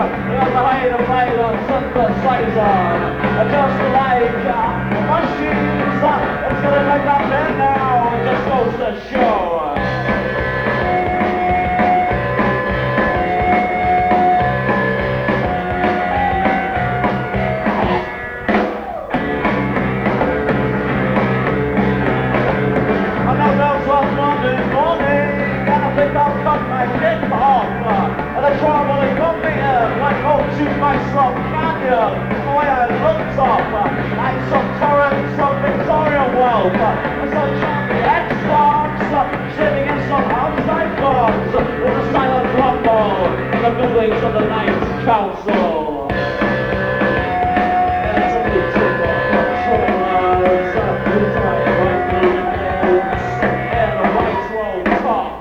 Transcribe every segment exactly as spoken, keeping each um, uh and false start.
There's a way to play the synthesizer, just like uh, machines. Uh, it's gonna make that man now, it just goes to show. Myself canyon, the way I looked up, uh, like some torrents of Victoria wealth, uh, as I chant the X-Box, uh, sitting in some outside box, uh, with a silent rumble in the buildings of the Knights Council. And somebody took the controllers, uh, who tried to write the names, and the white roll tops.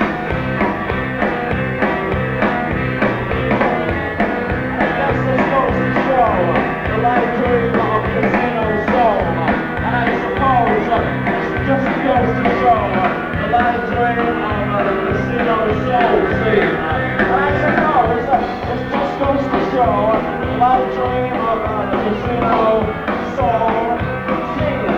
The live dream of Casino Soul, and I suppose uh, it just goes to show uh, the live dream of uh, the Casino Soul scene, uh, and I suppose uh, it just goes to show uh, the live dream of uh, the Casino Soul scene.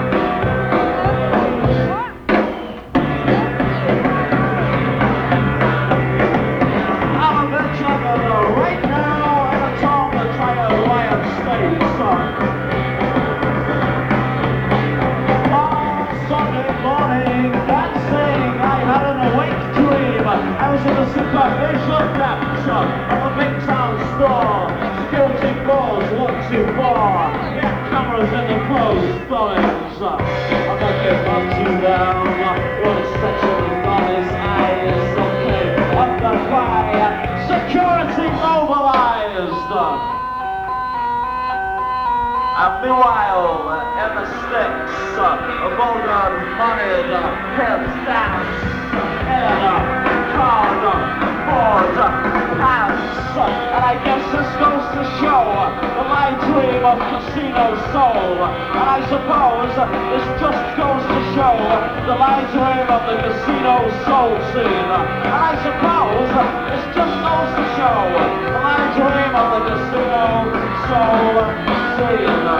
I'm a bit juggler right now, and I'm trying to try to Lion State, son. On Sunday morning, dancing, I had an awake dream. I was in the supervision depths of a big town store. Security calls one two four. We had cameras in the closed buildings. I'm not getting up to down. What a stretch of the guy's eyes. Okay, up the fire. Security mobilized. And meanwhile, uh, in the sticks, uh, vulgar, moneyed, uh, heads dance, head, uh, card, uh, board, uh, pants, uh, and I guess this goes to show uh, the live dream of Casino Soul, and I suppose uh, this just goes to show uh, the live dream of the Casino Soul scene, uh, and I suppose uh, this just goes to show uh, the live dream of the Casino Soul scene.